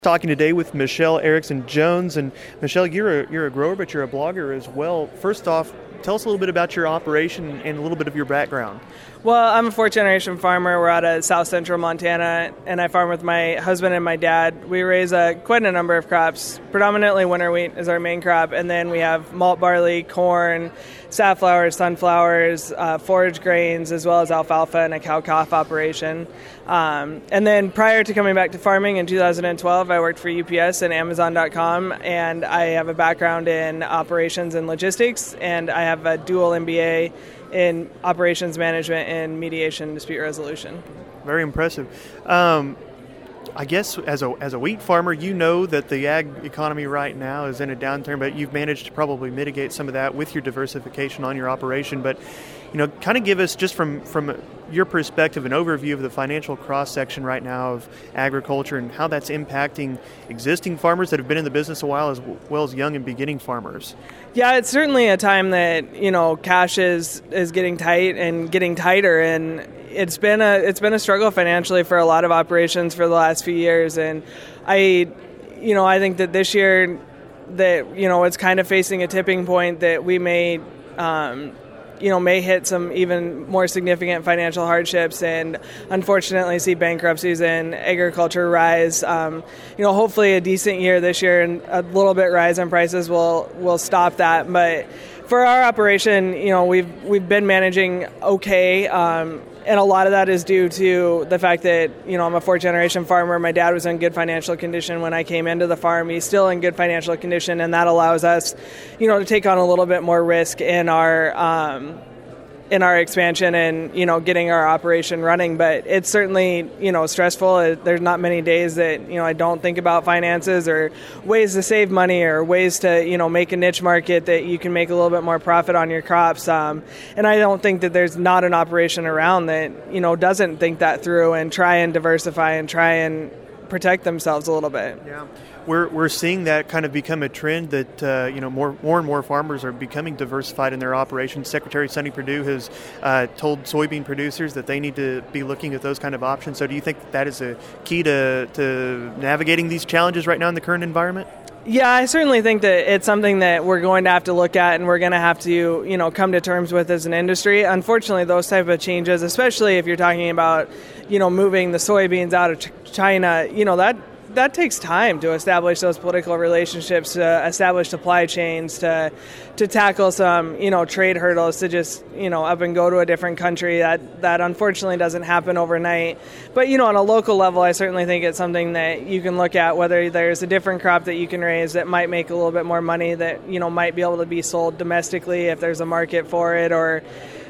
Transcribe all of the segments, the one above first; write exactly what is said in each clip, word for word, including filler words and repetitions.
Talking today with Michelle Erickson Jones, and Michelle, you're a, you're a grower, but you're a blogger as well. First off, tell us a little bit about your operation and a little bit of your background. Well, I'm a fourth-generation farmer. We're out of south central Montana, and I farm with my husband and my dad. We raise uh, quite a number of crops. Predominantly winter wheat is our main crop, and then we have malt barley, corn, safflowers, sunflowers, uh, forage grains, as well as alfalfa and a cow-calf operation. Um, and then prior to coming back to farming in two thousand twelve, I worked for U P S and Amazon dot com, and I have a background in operations and logistics, and I have a dual M B A in operations management and mediation and dispute resolution. Very impressive. Um, I guess as a as a wheat farmer, you know that the ag economy right now is in a downturn, but you've managed to probably mitigate some of that with your diversification on your operation. But, you know, kind of give us, just from, from your perspective, an overview of the financial cross-section right now of agriculture and how that's impacting existing farmers that have been in the business a while, as well as young and beginning farmers. Yeah, it's certainly a time that, you know, cash is, is getting tight and getting tighter, and it's been a it's been a struggle financially for a lot of operations for the last few years. And I, you know, I think that this year that, you know, it's kind of facing a tipping point that we may, um, you know, may hit some even more significant financial hardships and unfortunately see bankruptcies in agriculture rise. Um, you know, hopefully a decent year this year and a little bit rise in prices will will stop that. But for our operation, you know, we've we've been managing okay. Um, And a lot of that is due to the fact that, you know, I'm a fourth-generation farmer. My dad was in good financial condition when I came into the farm. He's still in good financial condition, and that allows us, you know, to take on a little bit more risk in our um, in our expansion and, you know, getting our operation running. But it's certainly, you know, stressful. There's not many days that, you know, I don't think about finances or ways to save money or ways to, you know, make a niche market that you can make a little bit more profit on your crops. Um, and I don't think that there's not an operation around that, you know, doesn't think that through and try and diversify and try and protect themselves a little bit. Yeah. We're we're seeing that kind of become a trend that uh, you know more more and more farmers are becoming diversified in their operations. Secretary Sonny Perdue has uh, told soybean producers that they need to be looking at those kind of options. So do you think that is a key to, to navigating these challenges right now in the current environment? Yeah, I certainly think that it's something that we're going to have to look at and we're going to have to, you know, come to terms with as an industry. Unfortunately, those type of changes, especially if you're talking about, you know, moving the soybeans out of China, you know, that that takes time to establish those political relationships, to establish supply chains, to to tackle some, you know, trade hurdles, to just, you know, up and go to a different country. That that unfortunately doesn't happen overnight. But, you know, on a local level, I certainly think it's something that you can look at, whether there's a different crop that you can raise that might make a little bit more money, that, you know, might be able to be sold domestically if there's a market for it, or,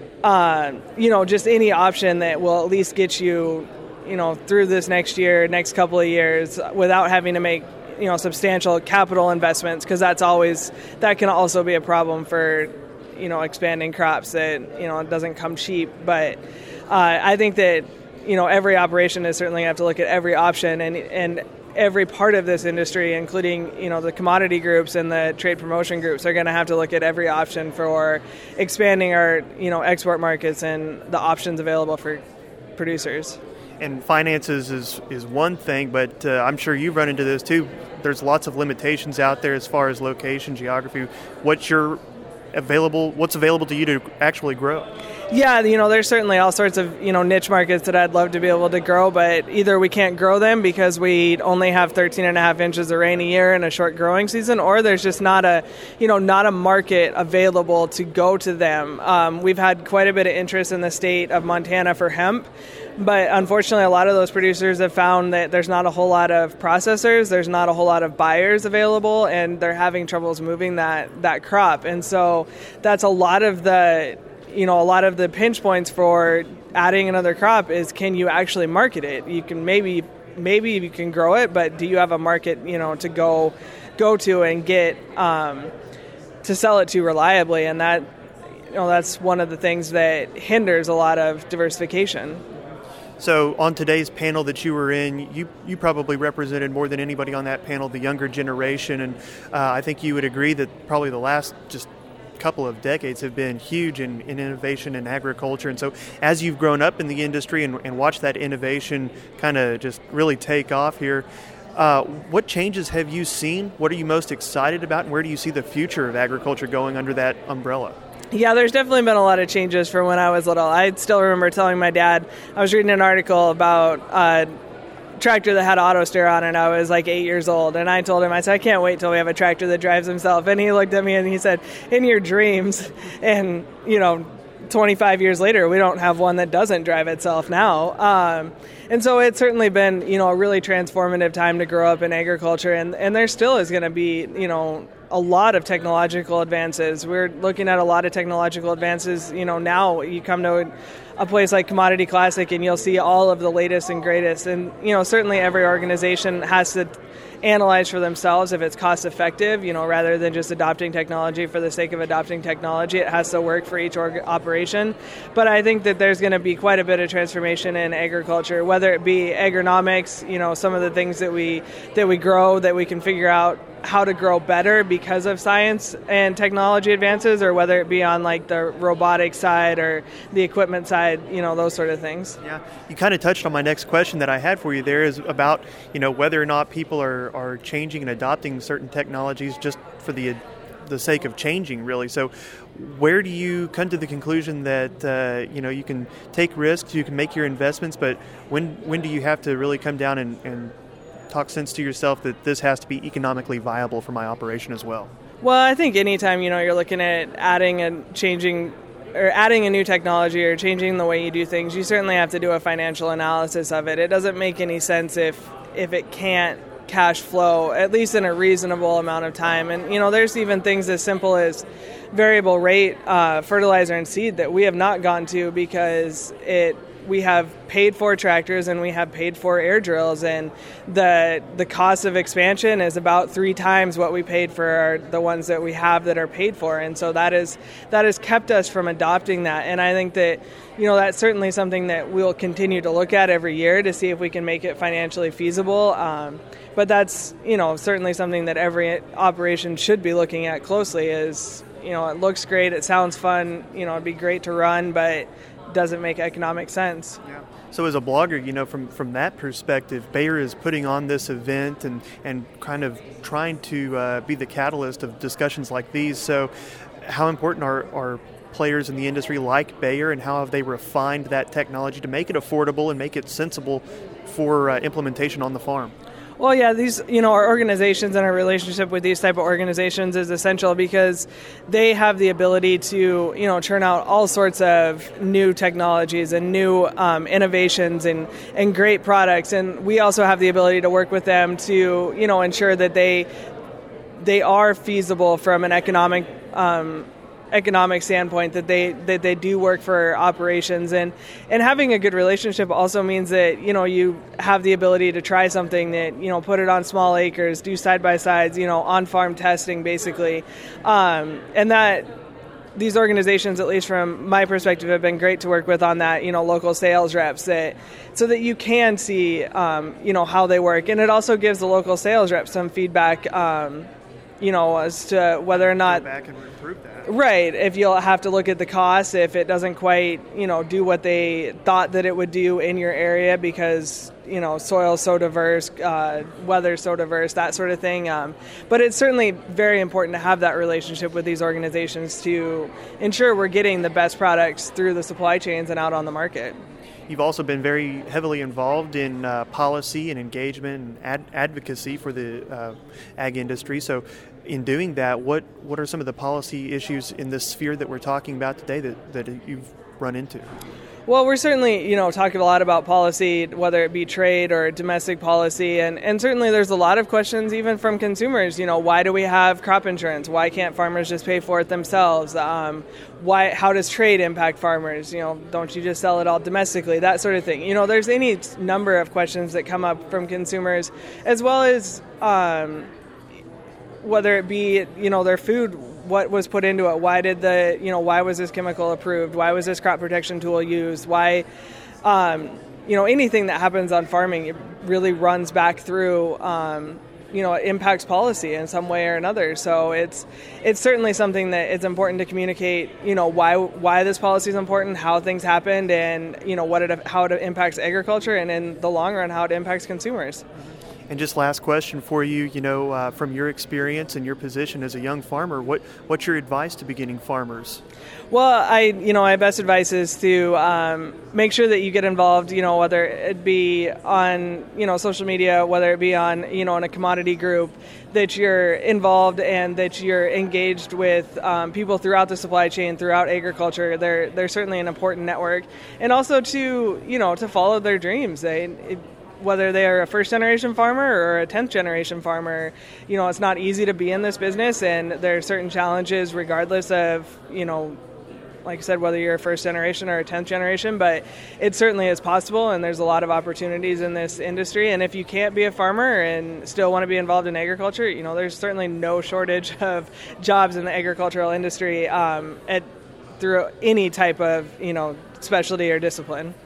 uh, you know, just any option that will at least get you, you know, through this next year, next couple of years, without having to make, you know, substantial capital investments, because that's always, that can also be a problem for, you know, expanding crops, that, you know, it doesn't come cheap. But uh, I think that, you know, every operation is certainly going to have to look at every option, and and every part of this industry, including, you know, the commodity groups and the trade promotion groups, are going to have to look at every option for expanding our, you know, export markets and the options available for producers. And finances is, is one thing, but uh, I'm sure you've run into this too. There's lots of limitations out there as far as location, geography. What's your available? What's available to you to actually grow? Yeah, you know, there's certainly all sorts of, you know, niche markets that I'd love to be able to grow, but either we can't grow them because we only have thirteen and a half inches of rain a year in a short growing season, or there's just not a, you know, not a market available to go to them. Um, we've had quite a bit of interest in the state of Montana for hemp, but unfortunately a lot of those producers have found that there's not a whole lot of processors, there's not a whole lot of buyers available, and they're having troubles moving that, that crop. And so that's a lot of the, you know, a lot of the pinch points for adding another crop is, can you actually market it? You can maybe, maybe you can grow it, but do you have a market, you know, to go, go to and get, um, to sell it to reliably? And that, you know, that's one of the things that hinders a lot of diversification. So on today's panel that you were in, you, you probably represented more than anybody on that panel the younger generation, and uh, I think you would agree that probably the last just couple of decades have been huge in, in innovation in agriculture. And so as you've grown up in the industry and, and watched that innovation kind of just really take off here, Uh, what changes have you seen? What are you most excited about? And where do you see the future of agriculture going under that umbrella? Yeah, there's definitely been a lot of changes from when I was little. I still remember telling my dad, I was reading an article about a tractor that had auto steer on it, and I was like eight years old. And I told him, I said, I can't wait till we have a tractor that drives himself. And he looked at me and he said, in your dreams. And, you know, twenty-five years later, we don't have one that doesn't drive itself now. Um, and so it's certainly been, you know, a really transformative time to grow up in agriculture. And, and there still is going to be, you know, a lot of technological advances. We're looking at a lot of technological advances. You know, now you come to a place like Commodity Classic and you'll see all of the latest and greatest. And, you know, certainly every organization has to analyze for themselves if it's cost effective, you know, rather than just adopting technology for the sake of adopting technology. It has to work for each org- operation. But I think that there's going to be quite a bit of transformation in agriculture, whether it be agronomics, you know, some of the things that we that we grow that we can figure out how to grow better because of science and technology advances, or whether it be on like the robotic side or the equipment side, you know, those sort of things. Yeah, you kind of touched on my next question that I had for you there, is about, you know, whether or not people are, are changing and adopting certain technologies just for the the sake of changing, really. So where do you come to the conclusion that, uh, you know, you can take risks, you can make your investments, but when when do you have to really come down and, and talk sense to yourself that this has to be economically viable for my operation as well? Well, I think anytime, you know, you're looking at adding and changing or adding a new technology or changing the way you do things, you certainly have to do a financial analysis of it. It doesn't make any sense if if it can't cash flow, at least in a reasonable amount of time. And, you know, there's even things as simple as variable rate uh, fertilizer and seed that we have not gone to because it we have paid for tractors and we have paid for air drills, and the the cost of expansion is about three times what we paid for our, the ones that we have that are paid for. And so that is that has kept us from adopting that. And I think that, you know, that's certainly something that we'll continue to look at every year to see if we can make it financially feasible. Um, but that's, you know, certainly something that every operation should be looking at closely is, you know, it looks great, it sounds fun, you know, it'd be great to run, but doesn't make economic sense. Yeah. So as a blogger, you know, from, from that perspective, Bayer is putting on this event and, and kind of trying to uh, be the catalyst of discussions like these. So how important are, are players in the industry like Bayer, and how have they refined that technology to make it affordable and make it sensible for uh, implementation on the farm? Well, yeah, these, you know, our organizations and our relationship with these type of organizations is essential because they have the ability to, you know, churn out all sorts of new technologies and new um, innovations and, and great products. And we also have the ability to work with them to, you know, ensure that they they are feasible from an economic um economic standpoint, that they that they do work for operations. And and having a good relationship also means that, you know, you have the ability to try something that, you know, put it on small acres, do side by sides, you know, on farm testing basically, um, and that these organizations, at least from my perspective, have been great to work with on that, you know, local sales reps, that so that you can see um, you know, how they work. And it also gives the local sales reps some feedback, um, you know, as to whether or not Go back and improve that. Right, if you'll have to look at the cost, if it doesn't quite, you know, do what they thought that it would do in your area because, you know, soil's so diverse, uh, weather's so diverse, that sort of thing. Um, but it's certainly very important to have that relationship with these organizations to ensure we're getting the best products through the supply chains and out on the market. You've also been very heavily involved in uh, policy and engagement and ad- advocacy for the uh, ag industry. So in doing that, what, what are some of the policy issues in this sphere that we're talking about today that, that you've run into? Well, we're certainly, you know, talking a lot about policy, whether it be trade or domestic policy, and, and certainly there's a lot of questions even from consumers. You know, why do we have crop insurance? Why can't farmers just pay for it themselves? Um, why? How does trade impact farmers? You know, don't you just sell it all domestically? That sort of thing. You know, there's any number of questions that come up from consumers, as well as um, whether it be, you know, their food, what was put into it, why did the, you know, why was this chemical approved, why was this crop protection tool used, why, um, you know, anything that happens on farming, it really runs back through, um, you know, it impacts policy in some way or another. So it's it's certainly something that it's important to communicate, you know, why why this policy is important, how things happened, and, you know, what it how it impacts agriculture, and in the long run, how it impacts consumers. And just last question for you, you know, uh, from your experience and your position as a young farmer, what what's your advice to beginning farmers? Well, I, you know, my best advice is to um, make sure that you get involved, you know, whether it be on, you know, social media, whether it be on, you know, in a commodity group, that you're involved and that you're engaged with um, people throughout the supply chain, throughout agriculture. They're, they're certainly an important network. And also to, you know, to follow their dreams. They, it, whether they are a first-generation farmer or a tenth-generation farmer, you know, it's not easy to be in this business, and there are certain challenges regardless of, you know, like I said, whether you're a first generation or a tenth generation, but it certainly is possible, and there's a lot of opportunities in this industry. And if you can't be a farmer and still want to be involved in agriculture, you know, there's certainly no shortage of jobs in the agricultural industry um, at through any type of, you know, specialty or discipline.